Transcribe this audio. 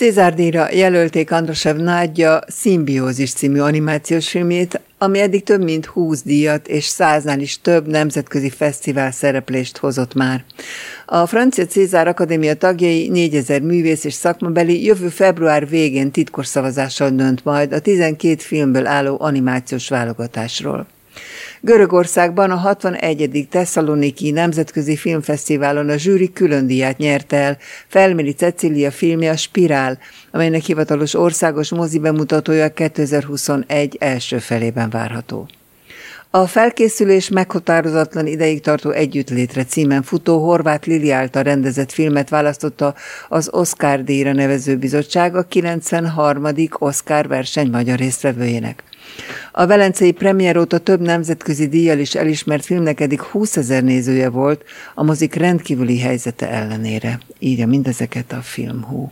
Cézár-díjra jelölték Andrassev Nádja Szimbiózis című animációs filmjét, ami eddig több mint 20 díjat és 100-nál is több nemzetközi fesztivál szereplést hozott már. A francia Cézár Akadémia tagjai 4000 művész és szakmabeli jövő február végén titkos szavazással dönt majd a 12 filmből álló animációs válogatásról. Görögországban a 61. Tesszaloniki Nemzetközi Filmfesztiválon a zsűri külön díját nyerte el Felméri Cecília filmje, a Spirál, amelynek hivatalos országos mozi bemutatója 2021 első felében várható. A felkészülés meghatározatlan ideig tartó együttlétre címen futó Horváth Lili által rendezett filmet választotta az Oscar-díjra nevező bizottság a 93. Oscar verseny magyar résztvevőjének. A velencei premier óta több nemzetközi díjjal is elismert filmnek eddig 20 000 nézője volt, a mozik rendkívüli helyzete ellenére. Írja mindezeket a Filmhú.